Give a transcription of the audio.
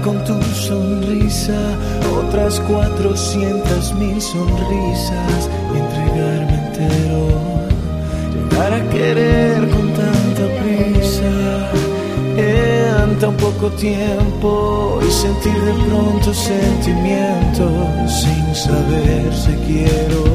con tu sonrisa otras 400,000 sonrisas y entregarme entero, llegar a querer con tanta prisa en tan poco tiempo y sentir de pronto sentimientos sin saber si quiero